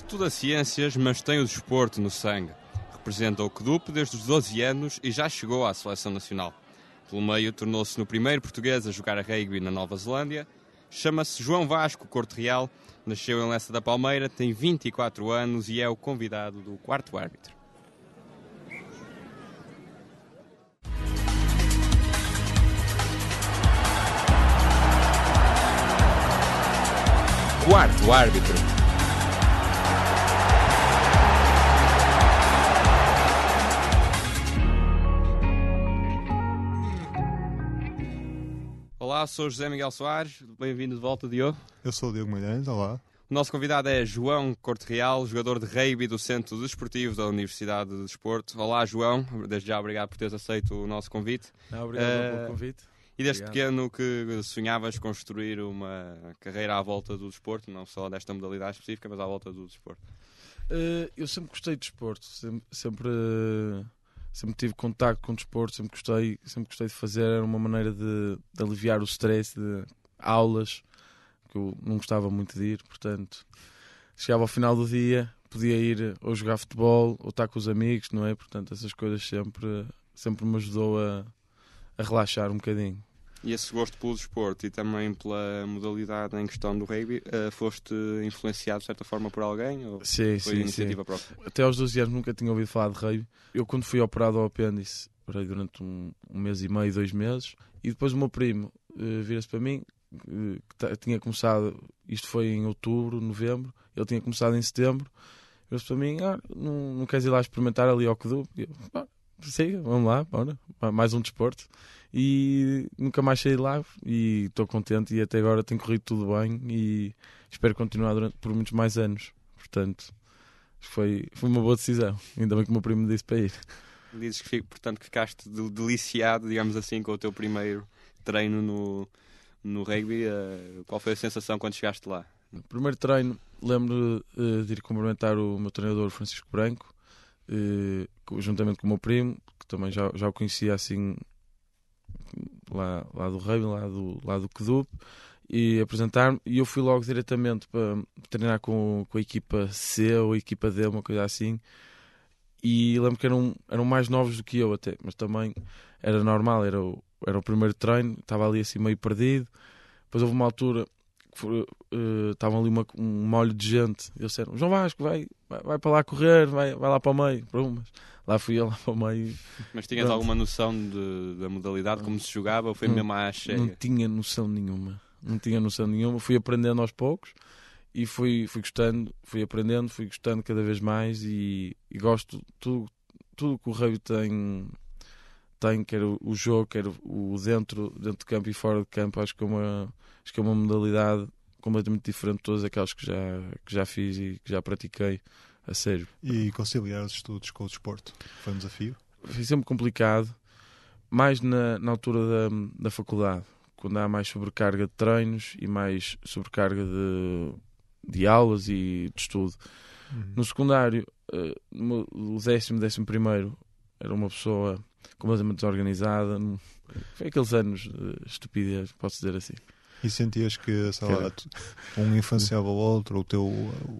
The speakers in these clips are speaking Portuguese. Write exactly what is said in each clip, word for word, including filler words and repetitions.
Estuda ciências, mas tem o desporto no sangue. Representa o C D U P desde os doze anos e já chegou à seleção nacional. Pelo meio, tornou-se no primeiro português a jogar a rugby na Nova Zelândia. Chama-se João Vasco Corte Real, nasceu em Lessa da Palmeira, tem vinte e quatro anos e é o convidado do quarto árbitro. Quarto árbitro. Olá, sou José Miguel Soares, bem-vindo de volta, Diogo. Eu sou o Diogo Malhães, olá. O nosso convidado é João Corte Real, jogador de rugby do Centro Desportivo da Universidade de Desporto. Olá, João, desde já obrigado por teres aceito o nosso convite. Não, obrigado uh, pelo convite. E desde obrigado. Pequeno que sonhavas construir uma carreira à volta do desporto, não só desta modalidade específica, mas à volta do desporto? Uh, eu sempre gostei de desporto, sempre, sempre, sempre tive contacto com o desporto, sempre gostei, sempre gostei de fazer, era uma maneira de, de aliviar o stress de aulas, que eu não gostava muito de ir, portanto, chegava ao final do dia, podia ir ou jogar futebol ou estar com os amigos, não é? Portanto, essas coisas sempre, sempre me ajudou a, a relaxar um bocadinho. E esse gosto pelo desporto e também pela modalidade em questão do rugby, uh, foste influenciado de certa forma por alguém? Ou sim, foi sim, iniciativa sim. própria? Até aos doze anos nunca tinha ouvido falar de rugby. Eu, quando fui operado ao apêndice, operei durante um, um mês e meio, dois meses, e depois o meu primo uh, vira-se para mim, uh, que tinha começado, isto foi em outubro, novembro, ele tinha começado em setembro, vira-se para mim, ah, não, não queres ir lá experimentar ali ao C D U P? E eu, ah, sim, vamos lá, bora, mais um desporto. E nunca mais saí de lá e estou contente e até agora tem corrido tudo bem e espero continuar durante, por muitos mais anos. Portanto, foi, foi uma boa decisão. Ainda bem que o meu primo me disse para ir. Dizes que, portanto, que ficaste deliciado, digamos assim, com o teu primeiro treino no, no rugby. Uh, qual foi a sensação quando chegaste lá? No primeiro treino, lembro uh, de ir cumprimentar o meu treinador Francisco Branco, uh, juntamente com o meu primo, que também já, já o conhecia assim... Lá, lá do rugby, lá do, lá do C D U P, e apresentar-me, e eu fui logo diretamente para treinar com, com a equipa C ou a equipa D, uma coisa assim, e lembro que eram, eram mais novos do que eu até, mas também era normal, era o, era o primeiro treino, estava ali assim meio perdido. Depois houve uma altura que foi, uh, estavam ali uma, um molho de gente, e eles disseram, João Vasco, vai, vai, vai para lá correr, vai, vai lá para o meio, pronto, mas lá fui eu, lá para o meio. Mas tinhas Pronto. alguma noção de, da modalidade, como se jogava, ou foi não, mesmo à cheia? Não tinha noção nenhuma. Não tinha noção nenhuma. Fui aprendendo aos poucos e fui, fui gostando, fui aprendendo, fui gostando cada vez mais e, e gosto tudo, tudo que o rugby tem, tem, quer o, o jogo, quer o dentro, dentro de campo e fora de campo. Acho que é uma, acho que é uma modalidade completamente diferente de todas aquelas que já, que já fiz e que já pratiquei. A sério. E conciliar os estudos com o desporto foi um desafio? Foi sempre complicado, mais na, na altura da, da faculdade, quando há mais sobrecarga de treinos e mais sobrecarga de, de aulas e de estudo. Uhum. No secundário, uh, o décimo, décimo primeiro, era uma pessoa completamente desorganizada. Foi aqueles anos de estupidez, posso dizer assim. E sentias que, sei lá, um influenciava o outro, o teu,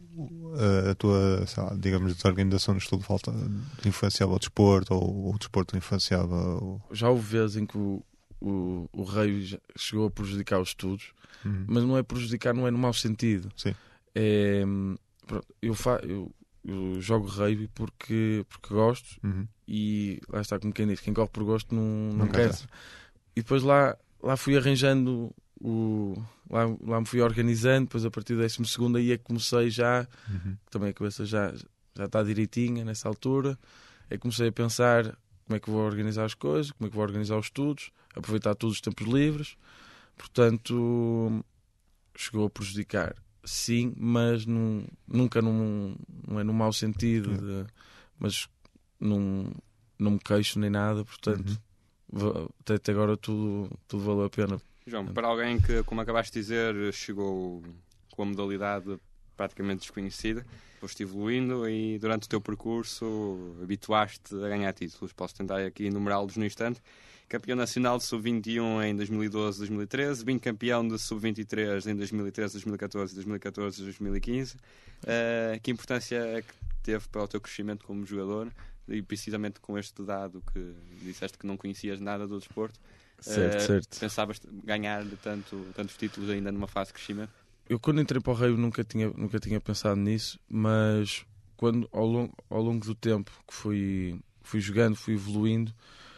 a tua, sei lá, digamos, desorganização no estudo falta, influenciava o desporto, ou o desporto influenciava o... Já houve vezes em que o, o, o rei chegou a prejudicar os estudos, uhum. Mas não é prejudicar, não é no mau sentido. Sim. É, eu, fa, eu, eu jogo rugby porque, porque gosto, uhum. E lá está, como quem diz, quem corre por gosto não, não, não quer. E depois lá, lá fui arranjando... O, lá, lá me fui organizando, depois a partir do décimo segundo aí é que comecei já, uhum. Também a cabeça já, já está direitinha nessa altura, é que comecei a pensar como é que vou organizar as coisas, como é que vou organizar os estudos, aproveitar todos os tempos livres, portanto chegou a prejudicar, sim, mas num, nunca num, não é num mau sentido, uhum. de, mas num, não me queixo nem nada, portanto uhum. até, até agora tudo, tudo valeu a pena. João, para alguém que, como acabaste de dizer, chegou com a modalidade praticamente desconhecida, foste evoluindo e durante o teu percurso habituaste a ganhar títulos. Posso tentar aqui enumerá-los no instante. campeão nacional de sub vinte e um em dois mil e doze, dois mil e treze, bicampeão de sub vinte e três em dois mil e treze, dois mil e catorze, dois mil e catorze e dois mil e quinze. Uh, que importância é que teve para o teu crescimento como jogador, e precisamente com este dado que disseste que não conhecias nada do desporto? Certo, uh, certo. Pensavas ganhar tanto, tantos títulos ainda numa fase de crescimento? Eu, quando entrei para o Rei, nunca tinha, nunca tinha pensado nisso, mas quando, ao, longo, ao longo do tempo que fui, fui jogando, fui evoluindo,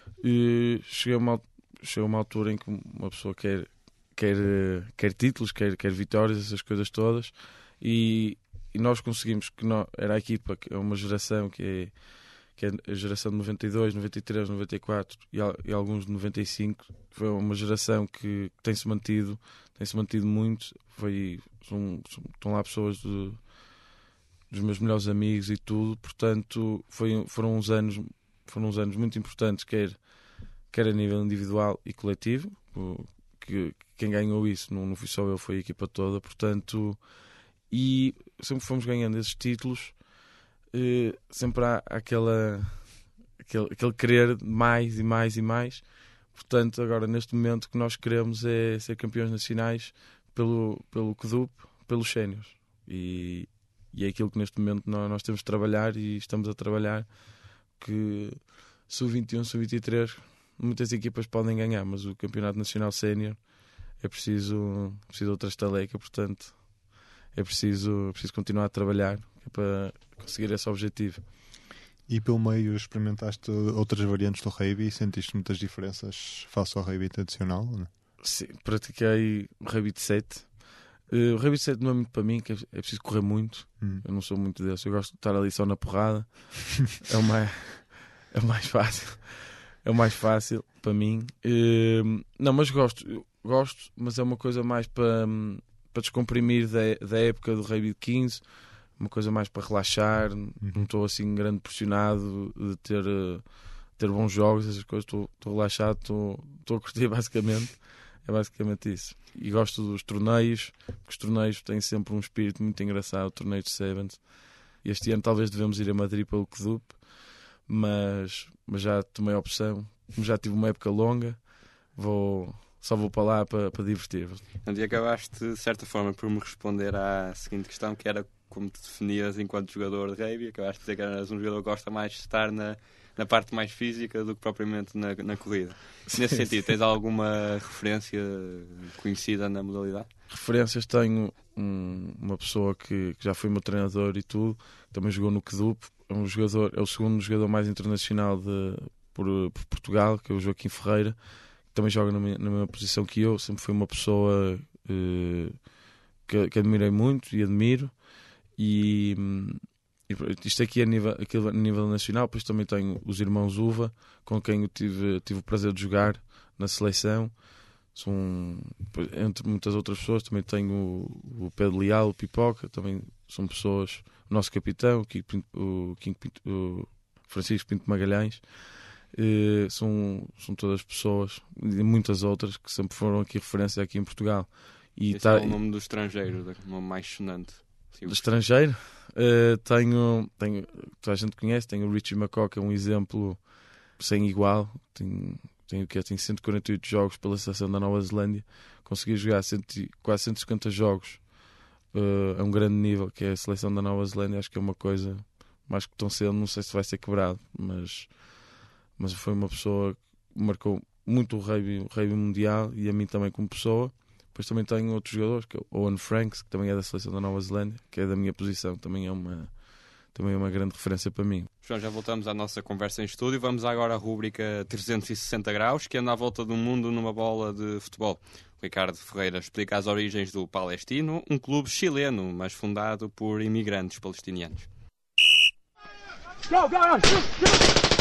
e cheguei, a uma, cheguei a uma altura em que uma pessoa quer, quer, quer títulos, quer, quer vitórias, essas coisas todas, e, e nós conseguimos, que nós, era a equipa, que é uma geração que é, que é a geração de noventa e dois, noventa e três, noventa e quatro e, e alguns de noventa e cinco, foi uma geração que, que tem-se mantido, tem-se mantido muito. Foi, são, são, estão lá pessoas de, dos meus melhores amigos e tudo, portanto foi, foram uns anos foram uns anos muito importantes, quer, quer a nível individual e coletivo, que quem ganhou isso não, não fui só eu, foi a equipa toda, portanto, e sempre fomos ganhando esses títulos, eh, sempre há aquela, aquele, aquele querer mais e mais e mais. Portanto, agora neste momento o que nós queremos é ser campeões nacionais pelo, pelo C D U P, pelos séniores, e, e é aquilo que neste momento nós, nós temos de trabalhar, e estamos a trabalhar, que sub vinte e um, sub vinte e três muitas equipas podem ganhar, mas o campeonato nacional sénior é preciso, preciso outra estaleca, portanto é preciso, é preciso continuar a trabalhar para conseguir esse objetivo. E pelo meio experimentaste outras variantes do rugby e sentiste muitas diferenças face ao rugby tradicional? Não? Sim, pratiquei o rugby de sete. Uh, o rugby de sete não é muito para mim, que é preciso correr muito. Hum. Eu não sou muito desse. Eu gosto de estar ali só na porrada. é, o mais, é o mais fácil. É o mais fácil para mim. Uh, não, mas gosto. Gosto, mas é uma coisa mais para, para descomprimir da, da época do rugby de quinze. Uma coisa mais para relaxar. Uhum. Não estou assim grande pressionado de ter, uh, ter bons jogos, essas coisas. Estou, estou relaxado, estou, estou a curtir basicamente. É basicamente isso. E gosto dos torneios, porque os torneios têm sempre um espírito muito engraçado. O torneio de Sevens. Este ano talvez devemos ir a Madrid pelo C D U P, mas, mas já tomei a opção. Como já tive uma época longa, vou, só vou para lá para, para divertir-vos. E acabaste, de certa forma, por me responder à seguinte questão, que era como te definias enquanto jogador de rugby. Acabaste de dizer que eras um jogador que gosta mais de estar na, na parte mais física do que propriamente na, na corrida. Sim, Nesse sentido, tens alguma referência conhecida na modalidade? Referências tenho um, uma pessoa que, que já foi meu treinador e tudo, também jogou no C D U P, é, um jogador, é o segundo jogador mais internacional de, por, por Portugal, que é o Joaquim Ferreira, que também joga na, minha, na mesma posição que eu. Sempre foi uma pessoa eh, que, que admirei muito e admiro. E, e isto aqui é a nível, aqui a nível nacional. Depois também tenho os irmãos Uva, com quem eu tive, tive o prazer de jogar na seleção. São, entre muitas outras pessoas, também tenho o, o Pedro Leal, o Pipoca, também são pessoas, o nosso capitão, o, Pinto, o, Pinto, o Francisco Pinto Magalhães. E são, são todas pessoas, e muitas outras, que sempre foram aqui referência aqui em Portugal. E Esse tá, é o nome do estrangeiro, o nome mais sonante. Do estrangeiro, uh, tenho, tenho, toda a gente conhece, tenho o Richie McCaw, que é um exemplo sem igual. Tenho, tenho, que tenho cento e quarenta e oito jogos pela seleção da Nova Zelândia, consegui jogar cento, quase cento e cinquenta jogos uh, a um grande nível, que é a seleção da Nova Zelândia. Acho que é uma coisa mais que tão cedo, não sei se vai ser quebrado, mas, mas foi uma pessoa que marcou muito o rugby, o rugby mundial, e a mim também como pessoa. Depois também tenho outros jogadores, que é o Owen Franks, que também é da seleção da Nova Zelândia, que é da minha posição, também é uma, também é uma grande referência para mim. João, já voltamos à nossa conversa em estúdio. Vamos agora à rúbrica trezentos e sessenta graus, que anda à volta do mundo numa bola de futebol. O Ricardo Ferreira explica as origens do Palestino, um clube chileno, mas fundado por imigrantes palestinianos. Go, go, go, shoot, shoot.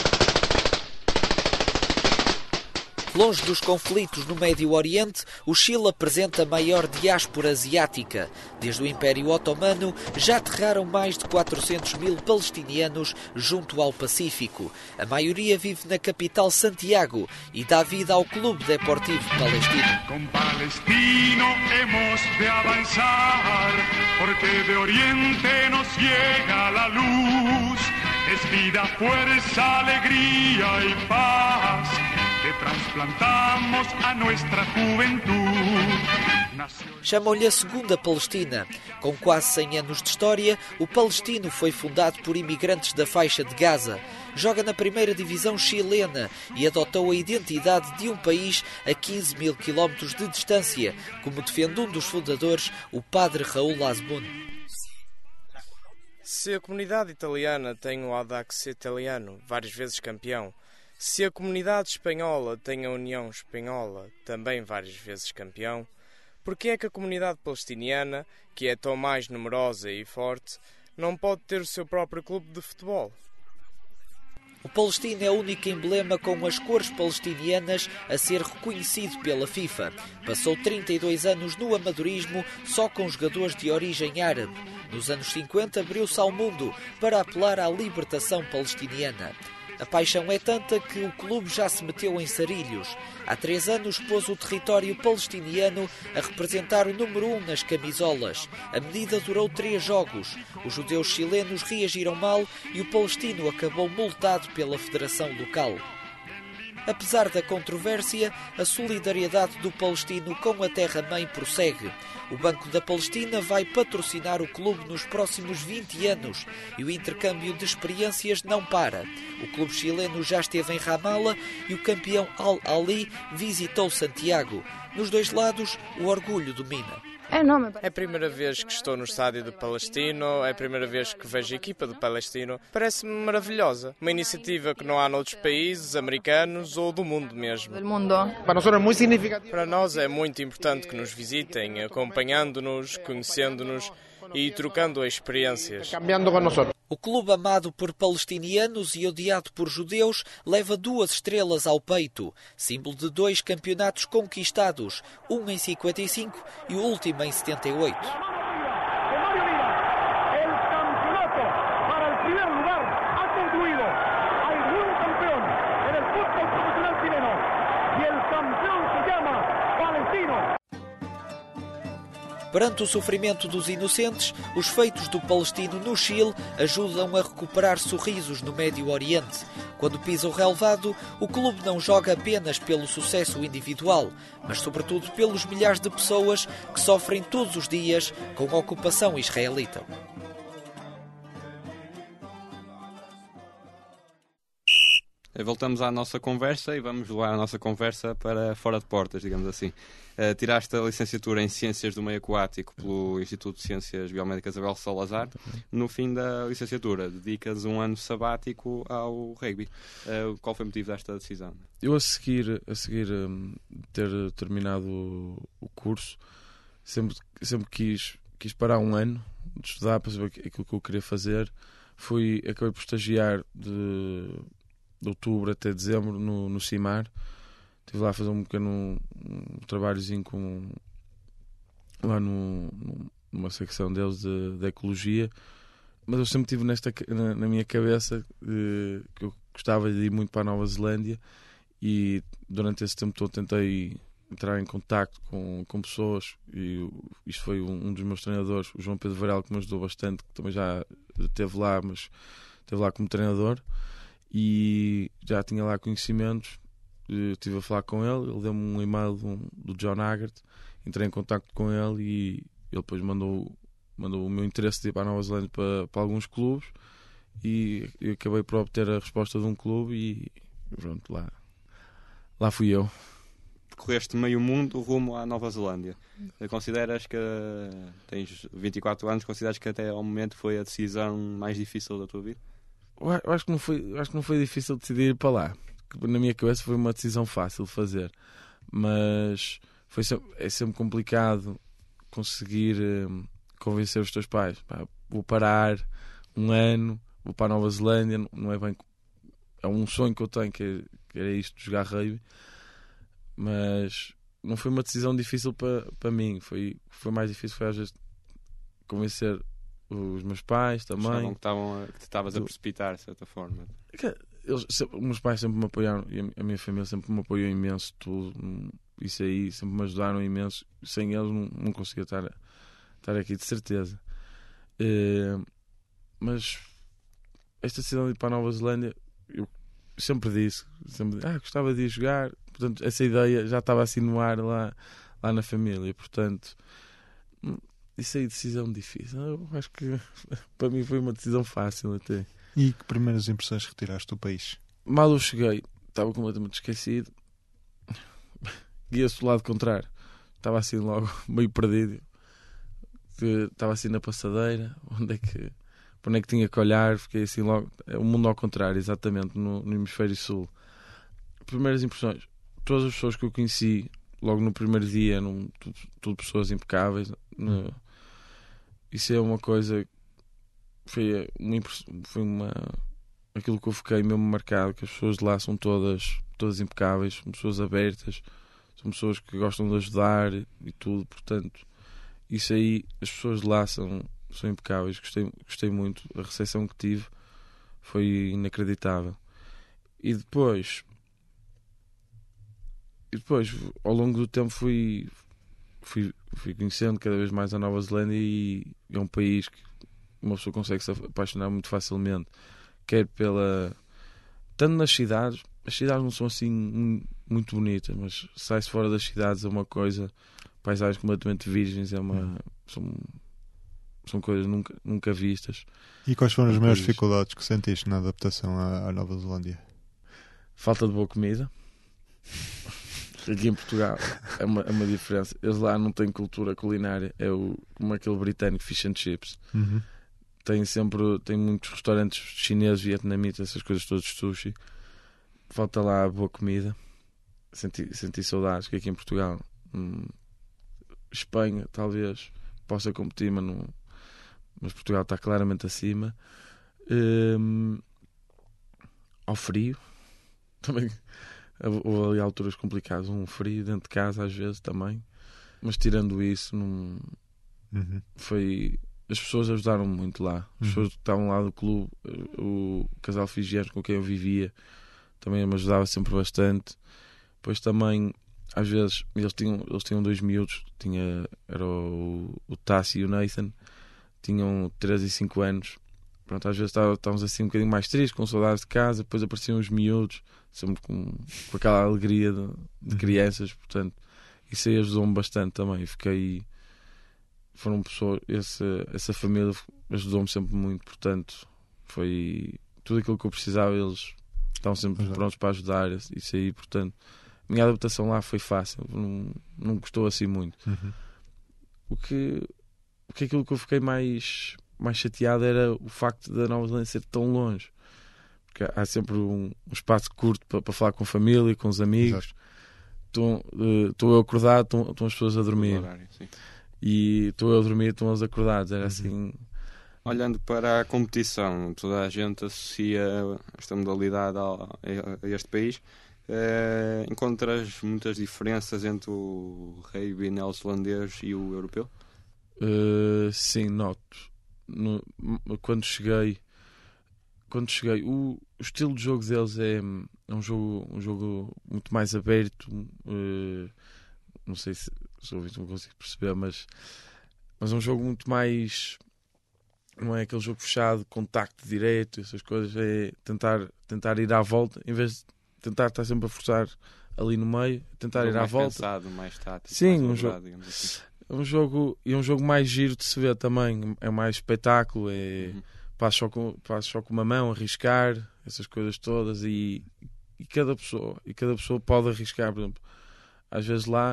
Longe dos conflitos no Médio Oriente, o Chile apresenta a maior diáspora asiática. Desde o Império Otomano, já aterraram mais de quatrocentos mil palestinianos junto ao Pacífico. A maioria vive na capital Santiago e dá vida ao Clube Deportivo Palestino. Com Palestino hemos de avançar, porque de Oriente nos llega la luz. Es vida, fuerza, alegría y paz. te trasplantamos a nuestra juventud. Chamam-lhe a Segunda Palestina. Com quase cem anos de história, o Palestino foi fundado por imigrantes da faixa de Gaza. Joga na primeira divisão chilena e adotou a identidade de um país a quinze mil quilómetros de distância, como defende um dos fundadores, o padre Raul Azmoun. Se a comunidade italiana tem o Audax Italiano, várias vezes campeão, se a comunidade espanhola tem a União Espanhola, também várias vezes campeão, por que é que a comunidade palestiniana, que é tão mais numerosa e forte, não pode ter o seu próprio clube de futebol? O Palestino é o único emblema com as cores palestinianas a ser reconhecido pela FIFA. Passou trinta e dois anos no amadorismo só com jogadores de origem árabe. Nos anos cinquenta abriu-se ao mundo para apelar à libertação palestiniana. A paixão é tanta que o clube já se meteu em sarilhos. Há três anos pôs o território palestiniano a representar o número um nas camisolas. A medida durou três jogos. Os judeus chilenos reagiram mal e o palestino acabou multado pela federação local. Apesar da controvérsia, a solidariedade do palestino com a terra-mãe prossegue. O Banco da Palestina vai patrocinar o clube nos próximos vinte anos e o intercâmbio de experiências não para. O clube chileno já esteve em Ramallah e o campeão Al-Ahly visitou Santiago. Nos dois lados, o orgulho domina. É a primeira vez que estou no estádio do Palestino, é a primeira vez que vejo a equipa do Palestino. Parece-me maravilhosa. Uma iniciativa que não há noutros países, americanos ou do mundo mesmo. Para nós é muito importante que nos visitem, acompanhando-nos, conhecendo-nos e trocando experiências. O clube amado por palestinianos e odiado por judeus leva duas estrelas ao peito, símbolo de dois campeonatos conquistados, um em cinquenta e cinco e o último em setenta e oito. Perante o sofrimento dos inocentes, os feitos do palestino no Chile ajudam a recuperar sorrisos no Médio Oriente. Quando pisa o relvado, o clube não joga apenas pelo sucesso individual, mas sobretudo pelos milhares de pessoas que sofrem todos os dias com a ocupação israelita. Voltamos à nossa conversa e vamos levar a nossa conversa para fora de portas, digamos assim. Uh, tiraste a licenciatura em Ciências do Meio Aquático pelo Instituto de Ciências Biomédicas Abel Salazar. No fim da licenciatura, dedicas um ano sabático ao rugby. Uh, qual foi o motivo desta decisão? Eu, a seguir, a seguir um, ter terminado o curso, sempre, sempre quis, quis parar um ano de estudar para saber aquilo que eu queria fazer. Fui, acabei por estagiar de... de outubro até dezembro no, no CIMAR. Estive lá a fazer um pequeno um trabalhozinho com, lá no, numa secção deles de, de ecologia, mas eu sempre tive nesta, na, na minha cabeça eh, que eu gostava de ir muito para a Nova Zelândia e durante esse tempo todo tentei entrar em contacto com, com pessoas e isto foi um, um dos meus treinadores, o João Pedro Varela, que me ajudou bastante, que também já esteve lá, mas esteve lá como treinador. E já tinha lá conhecimentos, estive a falar com ele, ele deu-me um e-mail do, do John Haggart, entrei em contacto com ele e ele depois mandou, mandou o meu interesse de ir para a Nova Zelândia para, para alguns clubes e eu acabei por obter a resposta de um clube e pronto, lá, lá fui eu. Percorreste meio mundo rumo à Nova Zelândia. Consideras que tens vinte e quatro anos, consideras que até ao momento foi a decisão mais difícil da tua vida? Eu acho que não foi, acho que não foi difícil decidir ir para lá. Na minha cabeça foi uma decisão fácil de fazer, mas foi sempre, é sempre complicado conseguir um, convencer os teus pais. Pá, vou parar um ano, vou para a Nova Zelândia, não é bem, é um sonho que eu tenho, que, é, que era isto de jogar rugby, mas não foi uma decisão difícil para, para mim. Foi, foi mais difícil foi às vezes convencer os meus pais também. Achavam que, estavam a, que te estavas a precipitar, de certa forma. Eles, os meus pais sempre me apoiaram e a minha família sempre me apoiou imenso. Tudo, isso aí, sempre me ajudaram imenso. Sem eles não, não conseguia estar, estar aqui, de certeza. Uh, mas esta decisão de ir para a Nova Zelândia, eu sempre disse, sempre, ah, gostava de ir jogar. Portanto, essa ideia já estava assim no ar lá, lá na família. Portanto, isso aí, decisão difícil. Eu acho que para mim foi uma decisão fácil até. E que primeiras impressões retiraste do país? Mal eu cheguei, estava completamente esquecido. Guia-se do lado contrário. Estava assim logo meio perdido. Estava assim na passadeira. Onde é que, para onde é que tinha que olhar? Fiquei assim logo. O mundo ao contrário, exatamente, no, no hemisfério sul. Primeiras impressões. Todas as pessoas que eu conheci logo no primeiro dia eram tudo, tudo pessoas impecáveis. No, isso é uma coisa. Foi uma, foi uma. Aquilo que eu fiquei mesmo marcado, que as pessoas de lá são todas, todas impecáveis, são pessoas abertas, são pessoas que gostam de ajudar e tudo, portanto, isso aí, as pessoas de lá são, são impecáveis, gostei, gostei muito, a recepção que tive foi inacreditável. E depois, e depois ao longo do tempo fui, fui, fui conhecendo cada vez mais a Nova Zelândia e é um país que uma pessoa consegue se apaixonar muito facilmente, quer pela... tanto nas cidades, as cidades não são assim muito bonitas, mas sai-se fora das cidades é uma coisa, paisagens completamente virgens, é uma... são, são coisas nunca, nunca vistas. E quais foram as maiores dificuldades que sentiste na adaptação à, à Nova Zelândia? Falta de boa comida. Aqui em Portugal é uma, é uma diferença. Eles lá não têm cultura culinária, é o, como aquele britânico fish and chips. Uhum. Tem sempre, tem muitos restaurantes chineses, vietnamitas, essas coisas todas de sushi. Falta lá boa comida. Senti, senti saudades que aqui em Portugal, hum, Espanha talvez possa competir, mas, não, mas Portugal está claramente acima. Hum, ao frio também houve ali alturas complicadas, um frio dentro de casa às vezes também, mas tirando isso não, uhum. foi... As pessoas ajudaram muito lá. As uhum. pessoas que estavam lá do clube, o casal fijiano com quem eu vivia, também me ajudava sempre bastante. Depois também, às vezes, eles tinham, eles tinham dois miúdos, tinha, era o, o Tassi e o Nathan, tinham três e cinco anos. Pronto, às vezes estávamos assim um bocadinho mais tristes, com saudades de casa, depois apareciam os miúdos, sempre com, com aquela alegria de, de crianças, portanto, isso aí ajudou-me bastante também. Fiquei... foram pessoas, essa, essa família ajudou-me sempre muito, portanto foi tudo aquilo que eu precisava, eles estavam sempre Exato. prontos para ajudar, isso aí, portanto a minha adaptação lá foi fácil, não, não custou assim muito. Uhum. o que o que aquilo que eu fiquei mais, mais chateado era o facto da Nova Zelândia ser tão longe, porque há sempre um, um espaço curto para, para falar com a família, com os amigos. Estou uh, eu acordado, estão, estão as pessoas a dormir. Horário, sim. E estou eu a dormir, estão eles acordados. Era uhum. assim. Olhando para a competição, toda a gente associa esta modalidade a, a este país. Eh, encontras muitas diferenças entre o rugby neozelandês e o europeu? Uh, sim, noto. No, quando cheguei, quando cheguei, o, o estilo de jogo deles é, é um jogo, um jogo muito mais aberto. Uh, não sei se se ouvi, não consigo perceber, mas, mas é um jogo muito mais, não é aquele jogo fechado, contacto direto, essas coisas, é tentar, tentar ir à volta, em vez de tentar estar sempre a forçar ali no meio, tentar um ir à mais volta. Pensado, mais tático, Sim, mais um elaborado, jogo, assim. é um jogo, e é um jogo mais giro de se ver também, é mais espetáculo, é Uhum. passo só com, passo só com uma mão, arriscar, essas coisas todas, e, e cada pessoa, e cada pessoa pode arriscar, por exemplo, às vezes lá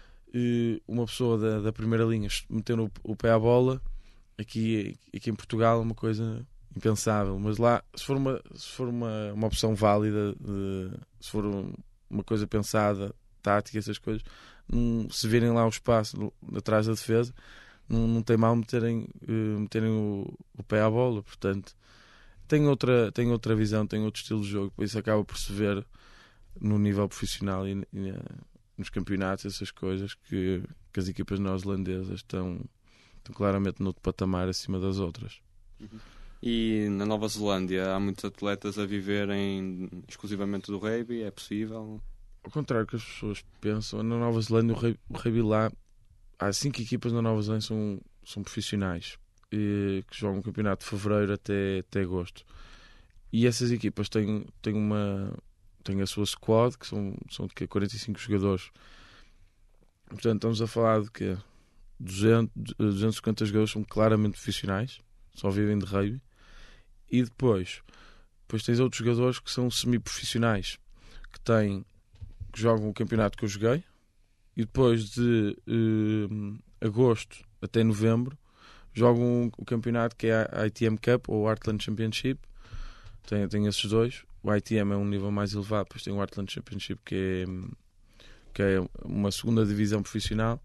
uma pessoa da, da primeira linha metendo o, o pé à bola, aqui, aqui em Portugal é uma coisa impensável, mas lá se for uma, se for uma, uma opção válida, de, se for um, uma coisa pensada, tática, essas coisas, não, se virem lá o espaço atrás da defesa, não, não tem mal meterem, uh, meterem o, o pé à bola. Portanto, tem outra, tem outra visão, tem outro estilo de jogo, por isso acaba por se ver no nível profissional e, e nos campeonatos, essas coisas, que, que as equipas neozelandesas estão, estão claramente no outro patamar acima das outras. Uhum. E na Nova Zelândia há muitos atletas a viverem exclusivamente do rugby? É possível? Ao contrário do que as pessoas pensam, na Nova Zelândia o rugby, o rugby lá, há cinco equipas na Nova Zelândia são, são profissionais, e, que jogam o campeonato de fevereiro até, até agosto. e essas equipas têm, têm, uma, têm a sua squad, que são, são de quarenta e cinco jogadores. Portanto, estamos a falar de que duzentos, duzentos e cinquenta jogadores são claramente profissionais, só vivem de rugby. E depois, depois tens outros jogadores que são semi-profissionais, que, têm, que jogam o campeonato que eu joguei, e depois de eh, agosto até novembro jogam o campeonato que é a I T M Cup ou Heartland Championship. Tem, tem esses dois. O I T M é um nível mais elevado, depois tem o Heartland Championship, que é, que é uma segunda divisão profissional.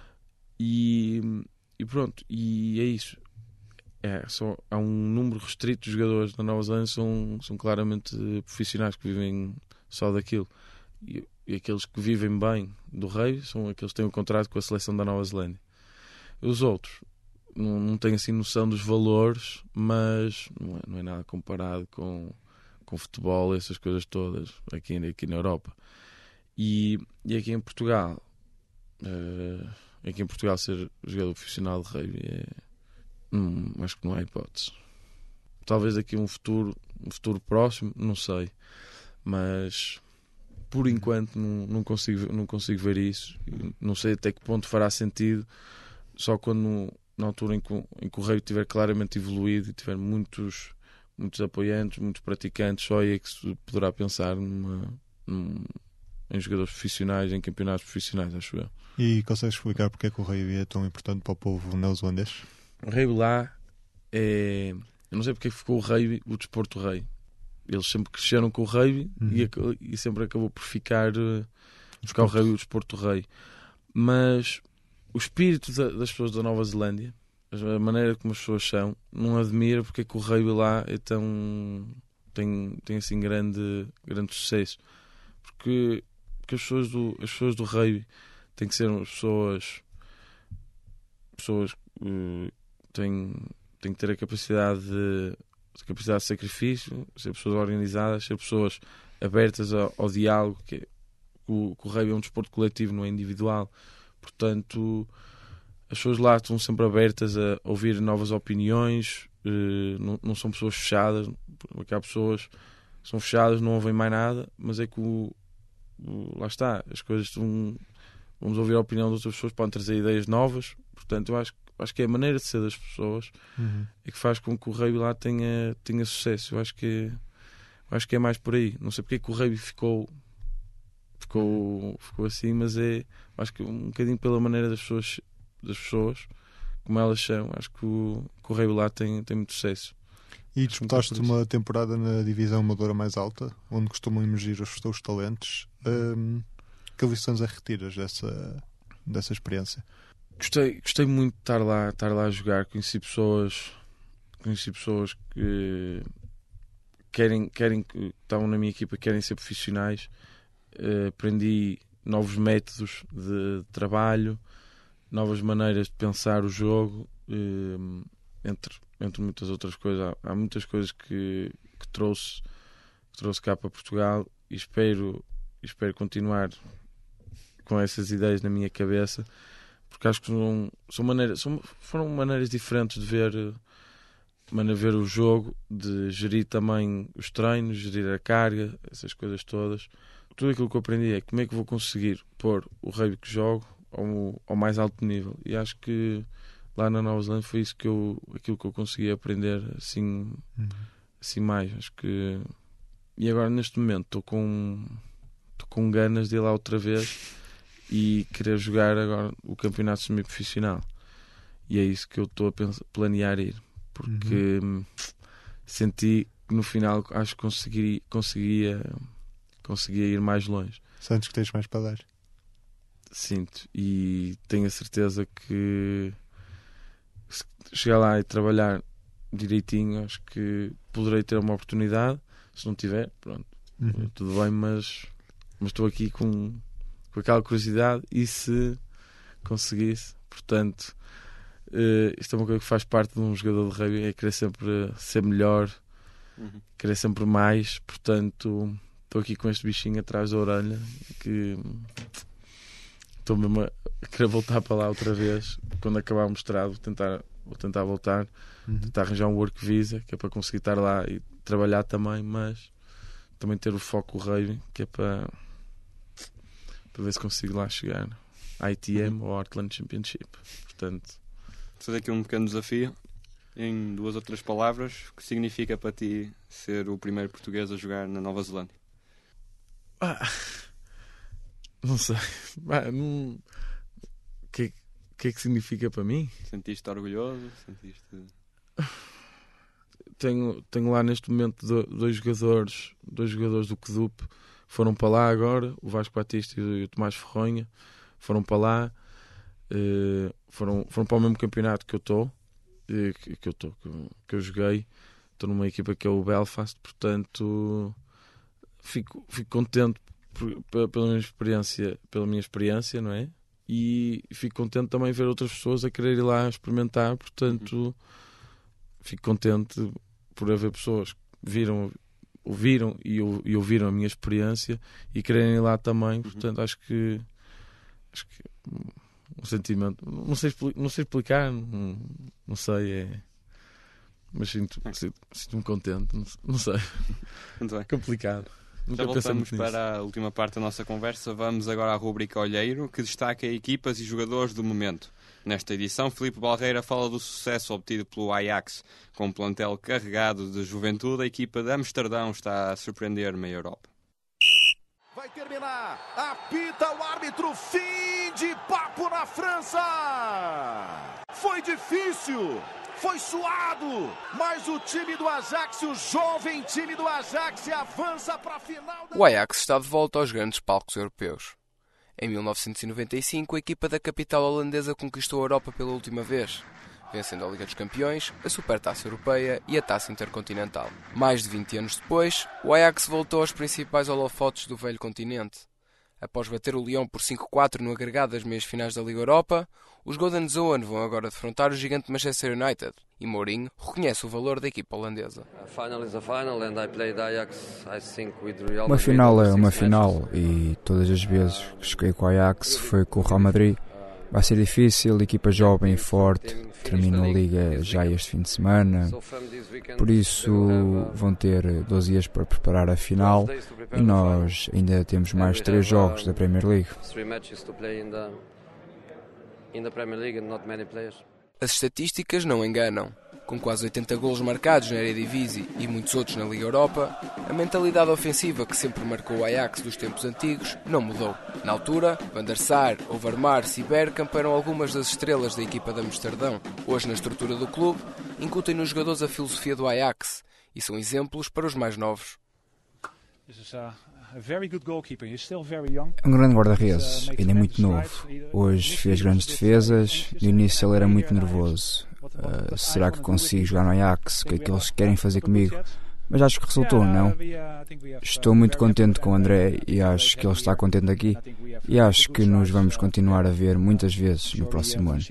E, e pronto, e é isso. É, só, há um número restrito de jogadores da Nova Zelândia, são, são claramente profissionais que vivem só daquilo. E, e aqueles que vivem bem do rei são aqueles que têm um contrato com a seleção da Nova Zelândia. Os outros não, não têm assim noção dos valores, mas não é, não é nada comparado com, com futebol, essas coisas todas aqui, aqui na Europa. E, e aqui em Portugal, uh, aqui em Portugal ser jogador profissional de rugby é, hum, acho que não há hipótese. Talvez daqui a um futuro, um futuro próximo, não sei, mas por enquanto não, não, consigo, não consigo ver isso. Não sei até que ponto fará sentido, só quando na altura em que, em que o rugby estiver claramente evoluído e tiver muitos, muitos apoiantes, muitos praticantes, só aí é que se poderá pensar numa, num, em jogadores profissionais, em campeonatos profissionais, acho eu. E consegues explicar porque é que o rugby é tão importante para o povo neozelandês? O rugby lá é... Eu não sei porque ficou o rugby o desporto rei. Eles sempre cresceram com o rugby uhum. e, e sempre acabou por ficar, ficar o rugby o desporto rei. Mas o espírito da, das pessoas da Nova Zelândia, a maneira como as pessoas são, não admira porque é que o rugby lá é tão, tem, tem assim grande, grande sucesso. Porque, porque as, pessoas do, as pessoas do rugby têm que ser pessoas pessoas uh, têm, têm que ter a capacidade de, a capacidade de sacrifício, ser pessoas organizadas, ser pessoas abertas ao, ao diálogo, que, é, o, que o rugby é um desporto coletivo, não é individual. Portanto, as pessoas lá estão sempre abertas a ouvir novas opiniões, uh, não, não são pessoas fechadas, porque há pessoas que são fechadas, não ouvem mais nada, mas é que o, o, lá está, as coisas estão, vamos ouvir a opinião de outras pessoas, podem trazer ideias novas. Portanto, eu acho, acho que é a maneira de ser das pessoas uhum. é que faz com que o rugby lá tenha, tenha sucesso. Eu acho que, eu acho que é mais por aí. Não sei porque é que o rugby ficou ficou, ficou assim, mas é, acho que um bocadinho pela maneira das pessoas, das pessoas como elas são. Acho que o, que o rugby lá tem, tem muito sucesso. E disputaste uma temporada na divisão amadora mais alta, onde costumam emergir os teus talentos. Um, que lições é que retiras dessa, dessa experiência? Gostei, gostei muito de estar lá, estar lá a jogar. Conheci pessoas, conheci pessoas que querem, querem, que estavam na minha equipa, querem ser profissionais. Uh, aprendi novos métodos de, de trabalho, novas maneiras de pensar o jogo, uh, entre, entre muitas outras coisas. Há, há muitas coisas que, que, trouxe, que trouxe cá para Portugal e espero, espero continuar com essas ideias na minha cabeça, porque acho que são, são maneiras, são, foram maneiras diferentes de ver, de ver o jogo, de gerir também os treinos, gerir a carga, essas coisas todas. Tudo aquilo que eu aprendi é como é que vou conseguir pôr o rugby que jogo ao, ao mais alto nível. E acho que lá na Nova Zelândia foi isso que eu, aquilo que eu consegui aprender assim, uhum. assim mais. Acho que... E agora neste momento estou com, estou com ganas de ir lá outra vez e querer jogar agora o campeonato semi-profissional. E é isso que eu estou a pensar, planear ir, porque uhum. senti que no final acho que conseguiria, conseguia, conseguia ir mais longe. Sentes que tens mais para dar? Sinto, e tenho a certeza que se chegar lá e trabalhar direitinho, acho que poderei ter uma oportunidade. Se não tiver, pronto, uhum. tudo bem, mas, mas estou aqui com com aquela curiosidade, e se conseguisse, portanto, uh, isto é uma coisa que faz parte de um jogador de rugby, é querer sempre ser melhor, uhum. querer sempre mais. Portanto, estou aqui com este bichinho atrás da orelha, que estou mesmo a querer voltar para lá outra vez, quando acabar o mestrado, tentar vou tentar voltar, uhum. tentar arranjar um work visa, que é para conseguir estar lá e trabalhar também, mas também ter o foco rugby, que é para, para ver se consigo lá chegar. I T M uhum. ou Heartland Championship. Portanto, fazer aqui um pequeno desafio. Em duas ou três palavras, o que significa para ti ser o primeiro português a jogar na Nova Zelândia? Ah, não sei. Ah, não... O que, que é que significa para mim? Sentiste orgulhoso? Sentiste... Tenho, tenho lá neste momento dois jogadores, dois jogadores do Kedup foram para lá agora, o Vasco Batista e o Tomás Ferronha foram para lá, eh, foram, foram para o mesmo campeonato que eu estou, eh, que, que eu estou, que, que eu joguei. Estou numa equipa que é o Belfast, portanto fico, fico contente por, pela, pela minha experiência, pela minha experiência, não é? E fico contente também ver outras pessoas a querer ir lá experimentar, portanto fico contente por haver pessoas que viram, ouviram e, e ouviram a minha experiência e quererem ir lá também, portanto acho que acho que um sentimento, não sei, não sei explicar, não, não sei, é, mas sinto, sinto, sinto-me contente, não, não sei, muito bem. Complicado. Nunca Já voltamos para a última parte da nossa conversa. Vamos agora à rubrica Olheiro, que destaca equipas e jogadores do momento. Nesta edição, Filipe Balreira fala do sucesso obtido pelo Ajax. Com um plantel carregado de juventude, a equipa de Amsterdão está a surpreender-me a Europa. Vai terminar, apita o árbitro, fim de papo na França! Foi difícil, foi suado, mas o time do Ajax, o jovem time do Ajax, avança para a final. Da... O Ajax está de volta aos grandes palcos europeus. Em mil novecentos e noventa e cinco, a equipa da capital holandesa conquistou a Europa pela última vez, vencendo a Liga dos Campeões, a Supertaça Europeia e a Taça Intercontinental. Mais de vinte anos depois, o Ajax voltou aos principais holofotes do velho continente. Após bater o Lyon por cinco a quatro no agregado das meias-finais da Liga Europa, os Golden Zoen vão agora defrontar o gigante Manchester United, e Mourinho reconhece o valor da equipa holandesa. Uma final é uma final, e todas as vezes que joguei com o Ajax foi com o Real Madrid. Vai ser difícil, equipa jovem e forte, termina a Liga já este fim de semana, por isso vão ter doze dias para preparar a final e nós ainda temos mais três jogos da Premier League. As estatísticas não enganam. Com quase oitenta golos marcados na Eredivisie e muitos outros na Liga Europa, a mentalidade ofensiva que sempre marcou o Ajax dos tempos antigos não mudou. Na altura, Van der Sar, Overmars e Bergkamp eram algumas das estrelas da equipa de Amsterdão. Hoje, na estrutura do clube, incutem nos jogadores a filosofia do Ajax e são exemplos para os mais novos. É um grande guarda-redes, ainda é muito novo. Hoje fez grandes defesas, no início ele era muito nervoso. Uh, será que consigo jogar no Ajax? O que é que eles querem fazer comigo? Mas acho que resultou, não? Estou muito contente com o André e acho que ele está contente aqui. E acho que nos vamos continuar a ver muitas vezes no próximo ano.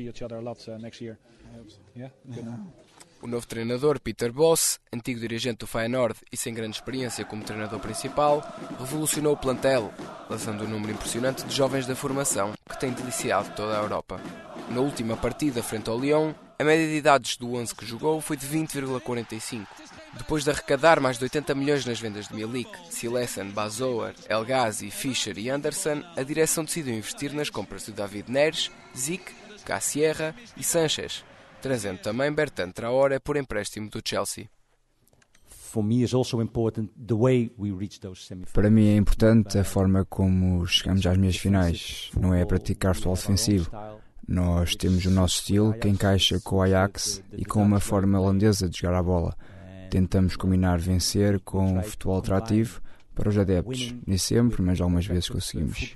O novo treinador, Peter Bosz, antigo dirigente do Feyenoord e sem grande experiência como treinador principal, revolucionou o plantel, lançando um número impressionante de jovens da formação, que tem deliciado toda a Europa. Na última partida frente ao Lyon, a média de idades do onze que jogou foi de vinte vírgula quarenta e cinco. Depois de arrecadar mais de oitenta milhões nas vendas de Milik, Silesen, Bazoer, El Ghazi, Fischer e Anderson, a direção decidiu investir nas compras de David Neres, Zic, Cassierra e Sanchez, trazendo também Bertrand Traoré por empréstimo do Chelsea. Para mim é importante a forma como chegamos às meias finais, não é praticar futebol defensivo. Nós temos o nosso estilo que encaixa com o Ajax e com uma forma holandesa de jogar a bola. Tentamos combinar vencer com um futebol atrativo para os adeptos. Nem sempre, mas algumas vezes conseguimos.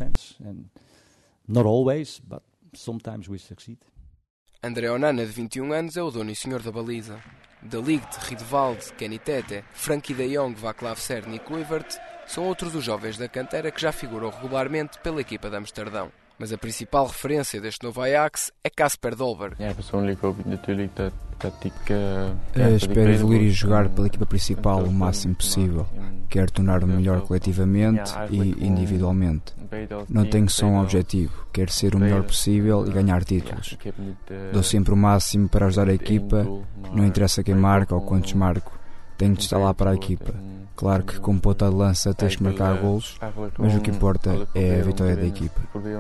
André Onana, de vinte e um anos, é o dono e senhor da baliza. De Ligt, Riedewald, Kenny Tete, Frankie de Jong, Václav Cerny e Kluivert são outros dos jovens da cantera que já figuram regularmente pela equipa de Amsterdão. Mas a principal referência deste novo Ajax é Kasper Dolberg. Ja, persoonlijk hoop ik natuurlijk dat Uh, espero evoluir e jogar pela equipa principal o máximo possível. Quero tornar-me melhor coletivamente e individualmente. Não tenho só um objetivo, quero ser o melhor possível e ganhar títulos. Dou sempre o máximo para ajudar a equipa, não interessa quem marca ou quantos marco, tenho de estar lá para a equipa. Claro que com ponta de lança tens que marcar golos, mas o que importa é a vitória da equipa.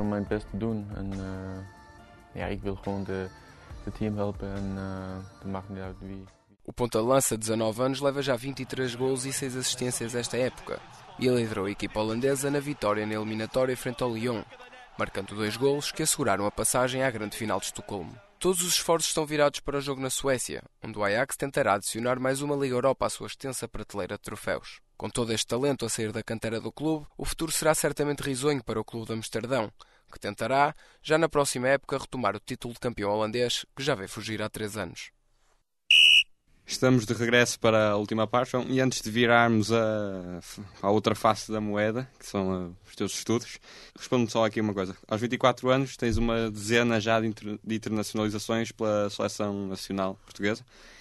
O ponta-de-lança de dezanove anos leva já vinte e três golos e seis assistências esta época e liderou a equipa holandesa na vitória na eliminatória frente ao Lyon, marcando dois golos que asseguraram a passagem à grande final de Estocolmo. Todos os esforços estão virados para o jogo na Suécia, onde o Ajax tentará adicionar mais uma Liga Europa à sua extensa prateleira de troféus. Com todo este talento a sair da cantera do clube, o futuro será certamente risonho para o clube de Amsterdão, que tentará, já na próxima época, retomar o título de campeão holandês, que já veio fugir há três anos. Estamos de regresso para a última parte e antes de virarmos a, a outra face da moeda, que são a, os teus estudos, respondo-me só aqui uma coisa. Aos vinte e quatro anos tens uma dezena já de, inter, de internacionalizações pela Seleção Nacional Portuguesa.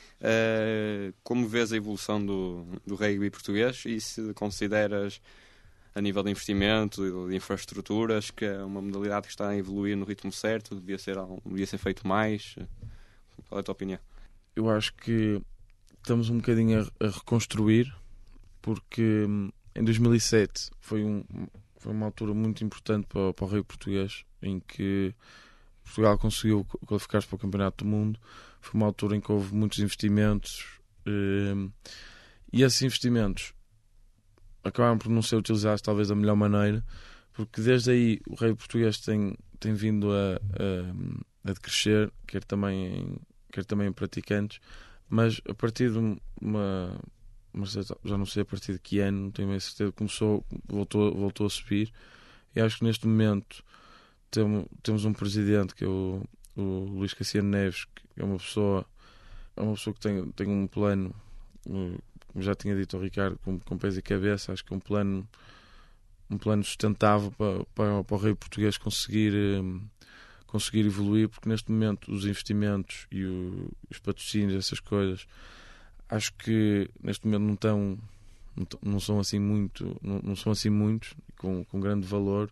Uh, como vês a evolução do, do rugby português e se consideras, a nível de investimento, de infraestruturas, que é uma modalidade que está a evoluir no ritmo certo, devia ser, devia ser feito mais? Qual é a tua opinião? Eu acho que estamos um bocadinho a, a reconstruir, porque em dois mil e sete foi, um, foi uma altura muito importante para, para o rugby português, em que Portugal conseguiu qualificar-se para o Campeonato do Mundo. Foi uma altura em que houve muitos investimentos eh, e esses investimentos acabaram por não ser utilizados talvez da melhor maneira, porque desde aí o rugby português tem, tem vindo a, a, a decrescer, quer também em, quer também em praticantes, mas a partir de uma, uma já não sei a partir de que ano, não tenho bem certeza, começou, voltou, voltou a subir, e acho que neste momento temos, temos um presidente que é o, o Luís Cassiano Neves, que é uma pessoa, é uma pessoa que tem, tem um plano, como já tinha dito ao Ricardo, com, com pés e cabeça. Acho que é um plano, um plano sustentável para, para, para o rugby português conseguir, um, conseguir evoluir, porque neste momento os investimentos e o, os patrocínios, essas coisas, acho que neste momento não estão, não, não são assim muito, não, não são assim muitos, com, com grande valor.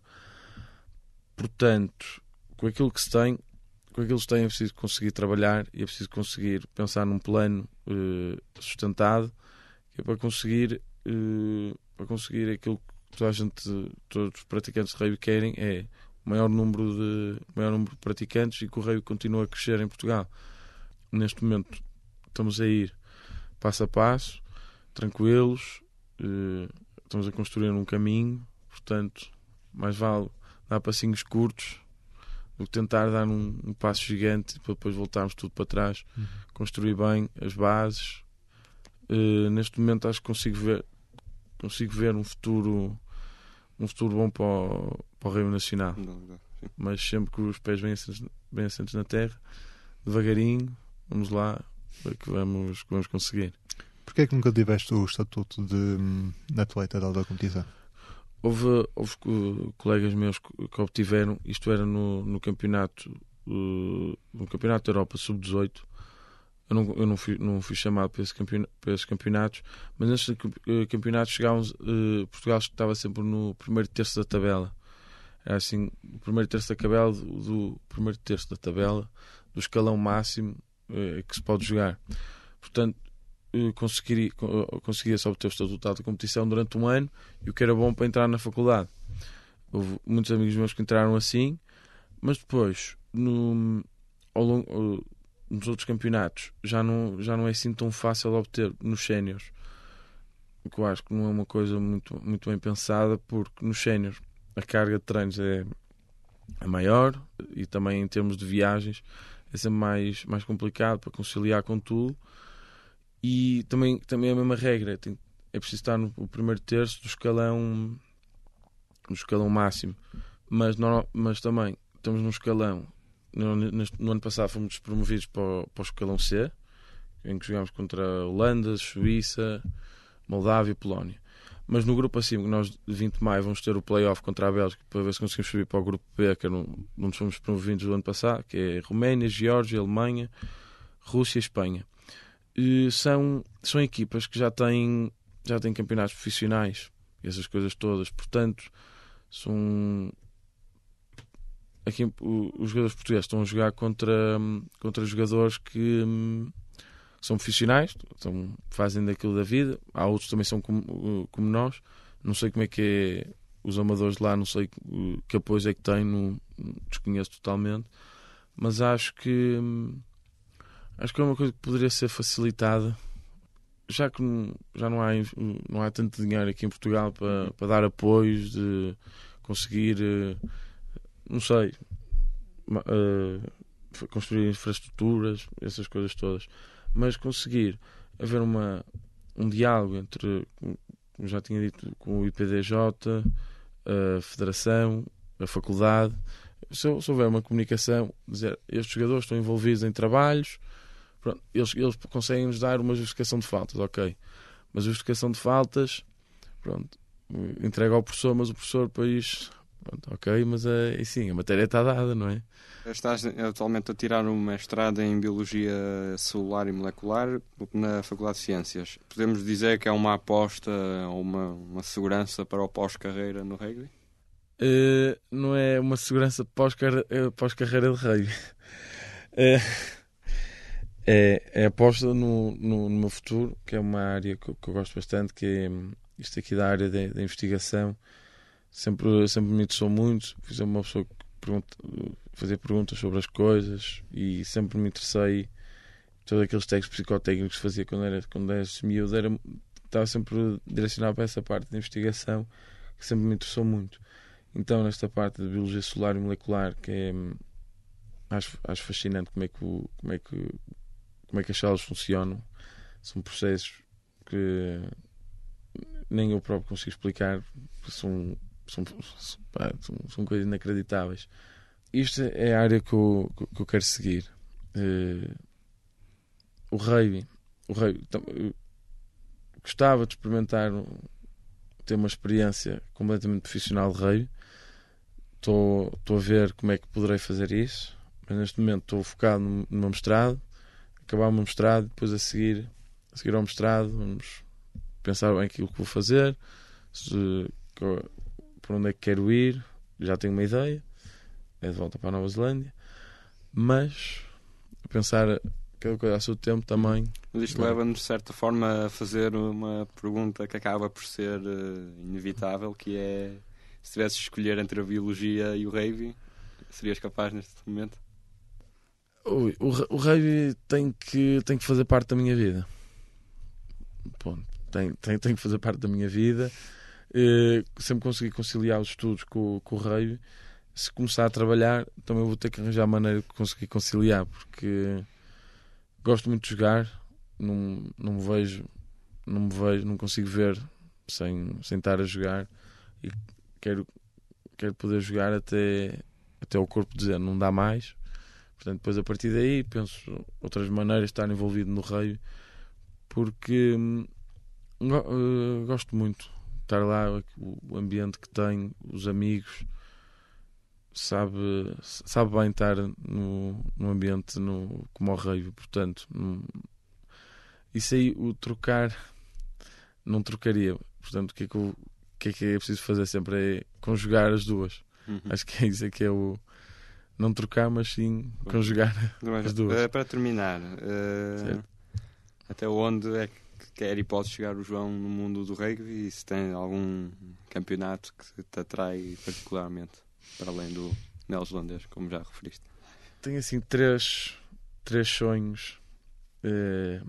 Portanto, com aquilo que se tem, com aquilo que se tem é preciso conseguir trabalhar e é preciso conseguir pensar num plano uh, sustentado, que é para conseguir, uh, para conseguir aquilo que toda a gente, todos os praticantes de rugby querem, é o maior número de, maior número de praticantes e que o rugby continue a crescer em Portugal. Neste momento estamos a ir passo a passo, tranquilos, uh, estamos a construir um caminho, portanto, mais vale dar passinhos curtos do que tentar dar um, um passo gigante para depois voltarmos tudo para trás. Uhum. Construir bem as bases. Uh, neste momento acho que consigo ver, consigo ver um futuro, um futuro bom para o, para o rugby nacional. Não, não, mas sempre com os pés bem assentes, bem assentes na terra, devagarinho, vamos lá, ver que vamos, que vamos conseguir. Porquê é que nunca tiveste o estatuto de, de atleta da alta competição? Houve, houve colegas meus que obtiveram, isto era no, no campeonato uh, no campeonato da Europa sub dezoito. Eu não, eu não, fui, não fui chamado para, esse campeonato, para esses campeonatos, mas nesses campeonatos chegávamos, uh, Portugal estava sempre no primeiro terço da tabela. Era assim, o primeiro terço da tabela do, do primeiro terço da tabela do escalão máximo uh, que se pode jogar. Portanto, Consegui, conseguia só obter o estatuto de competição durante um ano, e o que era bom para entrar na faculdade. Houve muitos amigos meus que entraram assim, mas depois no, ao longo, nos outros campeonatos já não, já não é assim tão fácil obter nos séniores, o que eu acho que não é uma coisa muito, muito bem pensada, porque nos séniores a carga de treinos é, é maior, e também em termos de viagens é sempre mais, mais complicado para conciliar com tudo. E também, também é a mesma regra, tem, é preciso estar no, no primeiro terço do escalão, no escalão máximo, mas, não, mas também estamos num escalão, no, neste, no ano passado fomos promovidos para o, para o escalão C, em que jogámos contra a Holanda, Suíça, Moldávia e Polónia. Mas no grupo acima, que nós de vinte de maio vamos ter o play-off contra a Bélgica para ver se conseguimos subir para o grupo B, que é onde fomos promovidos do ano passado, que é Roménia, Geórgia, Alemanha, Rússia e Espanha. E são, são equipas que já têm, já têm campeonatos profissionais, essas coisas todas, portanto, são... Aqui os jogadores portugueses estão a jogar contra, contra jogadores que são profissionais, então fazem daquilo da vida. Há outros que também são como, como nós. Não sei como é que é os amadores lá, não sei que apoio é que têm, não, desconheço totalmente. Mas acho que acho que é uma coisa que poderia ser facilitada, já que não, já não há, não há tanto dinheiro aqui em Portugal para, para dar apoios, de conseguir, não sei, construir infraestruturas, essas coisas todas. Mas conseguir haver uma, um diálogo entre, como já tinha dito, com o I P D J, a Federação, a Faculdade, se, se houver uma comunicação, dizer, estes jogadores estão envolvidos em trabalhos, pronto, eles, eles conseguem nos dar uma justificação de faltas, ok, mas a justificação de faltas, pronto, entrega ao professor, mas o professor depois, pronto, ok, mas é, sim, a matéria está dada, não é? Estás atualmente a tirar um mestrado em Biologia Celular e Molecular na Faculdade de Ciências. Podemos dizer que é uma aposta ou uma, uma segurança para o pós-carreira no rugby? Uh, não é uma segurança pós-carreira, pós-carreira de rugby. Uh, é, é aposta no, no, no meu futuro, que é uma área que, que eu gosto bastante, que é isto aqui da área da investigação. Sempre, sempre me interessou muito. Fiz uma pessoa que pergunta, fazer perguntas sobre as coisas e sempre me interessei. Todos aqueles técnicos psicotécnicos que fazia quando era, quando era miúdo, era, estava sempre direcionado para essa parte da investigação que sempre me interessou muito. Então, nesta parte de biologia celular e molecular, que é, acho, acho fascinante como é que o, como é que como é que as células funcionam. São processos que nem eu próprio consigo explicar, são São, são, são coisas inacreditáveis. Isto é a área que eu, que eu quero seguir. Uh, o rugby, o rugby uh, gostava de experimentar, ter uma experiência completamente profissional de rugby. Estou a ver como é que poderei fazer isso, mas neste momento estou focado no, no meu mestrado, acabar o meu mestrado, depois a seguir, a seguir ao mestrado vamos pensar bem aquilo que vou fazer, se, por onde é que quero ir, já tenho uma ideia, é de volta para a Nova Zelândia, mas pensar cada coisa a seu tempo também. Mas isto leva-nos, de certa forma, a fazer uma pergunta que acaba por ser uh, inevitável, que é, se tivesses de escolher entre a biologia e o rugby, serias capaz neste momento? O, o, o rugby tem que, tem que fazer parte da minha vida. Ponto. Tem, tem, tem que fazer parte da minha vida. Uh, sempre consegui conciliar os estudos com, com o rugby. Se começar a trabalhar, também vou ter que arranjar a maneira de conseguir conciliar, porque gosto muito de jogar, não, não me vejo, não me vejo, não consigo ver sem, sem estar a jogar, e quero, quero poder jogar até, até o corpo dizer não dá mais. Portanto, depois a partir daí penso outras maneiras de estar envolvido no rugby, porque uh, gosto muito de estar lá, o ambiente que tenho, os amigos, sabe, sabe bem estar no, no ambiente no, como o rugby. Portanto, não, isso aí, o trocar, não trocaria. Portanto, o que é que, eu, o que é que é preciso fazer sempre é conjugar as duas. Uhum. Acho que é isso é que é o não trocar, mas sim conjugar mas, as duas. Para terminar, uh, até onde é que quer e pode chegar o João no mundo do rugby, e se tem algum campeonato que te atrai particularmente, para além do neozelandês, como já referiste? Tenho assim três, três sonhos. Uh,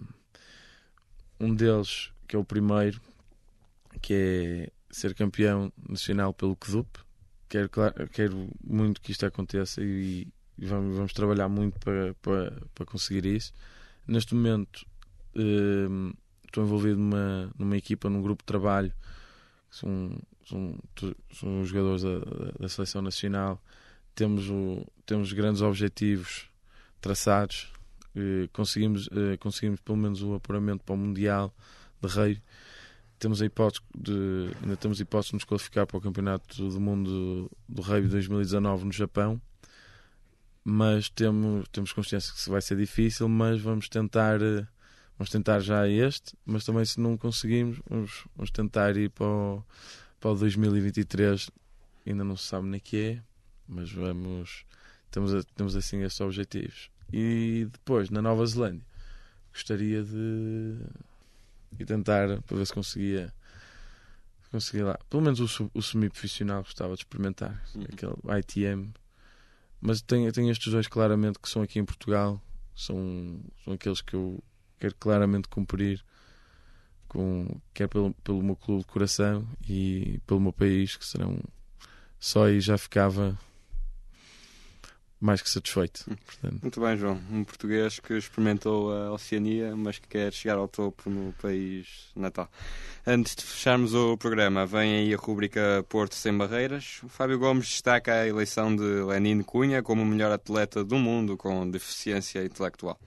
um deles, que é o primeiro, que é ser campeão nacional pelo C D U P. Quero, claro, quero muito que isto aconteça e, e vamos, vamos trabalhar muito para, para, para conseguir isso. Neste momento uh, estou envolvido numa, numa equipa, num grupo de trabalho. São, são, são os jogadores da, da Seleção Nacional. Temos, o, temos grandes objetivos traçados. Uh, conseguimos, uh, conseguimos pelo menos o apuramento para o Mundial de Rugby. Temos a hipótese de, ainda temos a hipótese de nos qualificar para o Campeonato do Mundo do Rugby dois mil e dezanove no Japão. mas temos, temos consciência que vai ser difícil, mas vamos tentar, vamos tentar já este, mas também se não conseguimos, vamos, vamos tentar ir para o, para o dois mil e vinte e três, ainda não se sabe nem que é, mas vamos, temos, temos assim estes objetivos. E depois, na Nova Zelândia, gostaria de, de tentar, para ver se conseguia, conseguia lá, pelo menos o, o semi-profissional gostava de experimentar, uhum. aquele I T M. Mas tenho, tenho estes dois claramente que são aqui em Portugal, são, são aqueles que eu quero claramente cumprir, com, quer pelo, pelo meu clube de coração e pelo meu país, que serão só aí já ficava mais que satisfeito. Portanto. Muito bem, João. Um português que experimentou a Oceania, mas que quer chegar ao topo no país natal. Antes de fecharmos o programa, vem aí a rúbrica Porto Sem Barreiras. O Fábio Gomes destaca a eleição de Lenin Cunha como o melhor atleta do mundo com deficiência intelectual.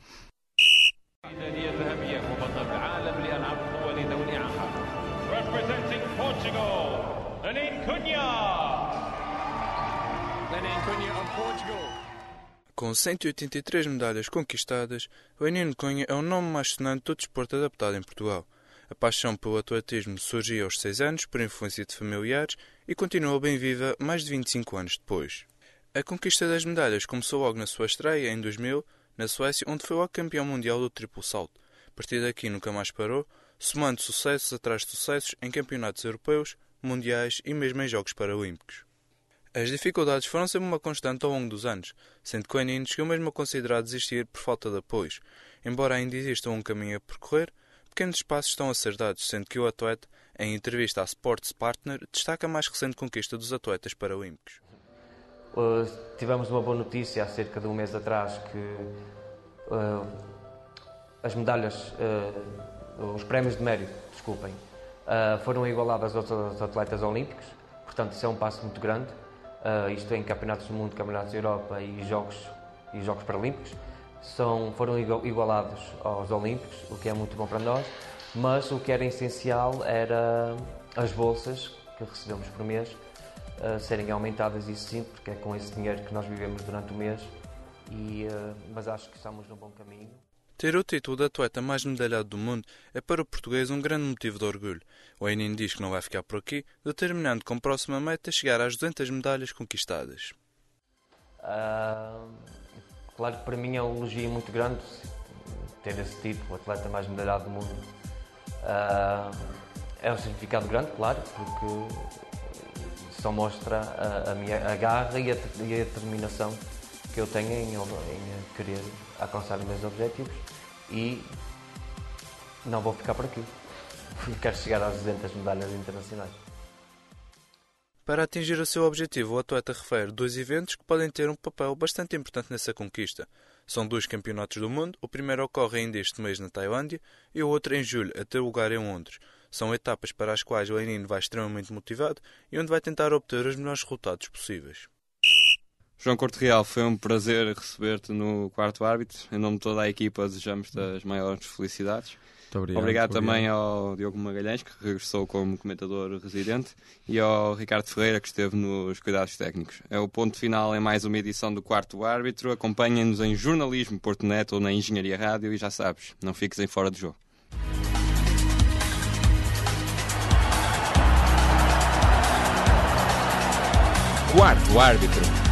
Representing Portugal, Lenin Cunha. Lenin Cunha of Portugal. Com cento e oitenta e três medalhas conquistadas, Lenin Cunha é o nome mais sonante do desporto adaptado em Portugal. A paixão pelo atletismo surgiu aos seis anos por influência de familiares e continua bem viva mais de vinte e cinco anos depois. A conquista das medalhas começou logo na sua estreia, em dois mil, na Suécia, onde foi logo campeão mundial do triplo salto. A partir daqui nunca mais parou, somando sucessos atrás de sucessos em campeonatos europeus, mundiais e mesmo em Jogos Paralímpicos. As dificuldades foram sempre uma constante ao longo dos anos, sendo que Lenin chegou mesmo a considerar desistir por falta de apoios. Embora ainda exista um caminho a percorrer, pequenos espaços estão a ser dados, sendo que o atleta, em entrevista à Sports Partner, destaca a mais recente conquista dos atletas paralímpicos. Uh, tivemos uma boa notícia há cerca de um mês atrás que uh, as medalhas, uh, os prémios de mérito, desculpem, uh, foram igualadas aos, aos atletas olímpicos, portanto isso é um passo muito grande. Uh, isto em campeonatos do mundo, campeonatos da Europa e jogos, e jogos paralímpicos, são, foram igualados aos olímpicos, o que é muito bom para nós, mas o que era essencial era as bolsas que recebemos por mês uh, serem aumentadas, isso sim, porque é com esse dinheiro que nós vivemos durante o mês, e, uh, mas acho que estamos no bom caminho. Ter o título de atleta mais medalhado do mundo é para o português um grande motivo de orgulho. O Lenin diz que não vai ficar por aqui, determinando como próxima meta chegar às duzentas medalhas conquistadas. Uh, claro que para mim é um elogio muito grande ter esse título, o atleta mais medalhado do mundo. Uh, é um significado grande, claro, porque só mostra a, a minha a garra e a, e a determinação que eu tenho em, em querer alcançar os meus objetivos, e não vou ficar por aqui. Quero chegar às duzentas medalhas internacionais. Para atingir o seu objetivo, o atleta refere dois eventos que podem ter um papel bastante importante nessa conquista. São dois campeonatos do mundo, o primeiro ocorre ainda este mês na Tailândia e o outro em julho, a ter lugar em Londres. São etapas para as quais o Lenin vai extremamente motivado e onde vai tentar obter os melhores resultados possíveis. João Corte Real, foi um prazer receber-te no Quarto Árbitro. Em nome de toda a equipa, desejamos-te as maiores felicidades. Muito obrigado. Obrigado muito também obrigado. ao Diogo Magalhães, que regressou como comentador residente, e ao Ricardo Ferreira, que esteve nos cuidados técnicos. É o ponto final em mais uma edição do Quarto Árbitro. Acompanhem-nos em jornalismo ponto net ou na Engenharia Rádio, e já sabes, não fiques em fora de jogo. Quarto Árbitro.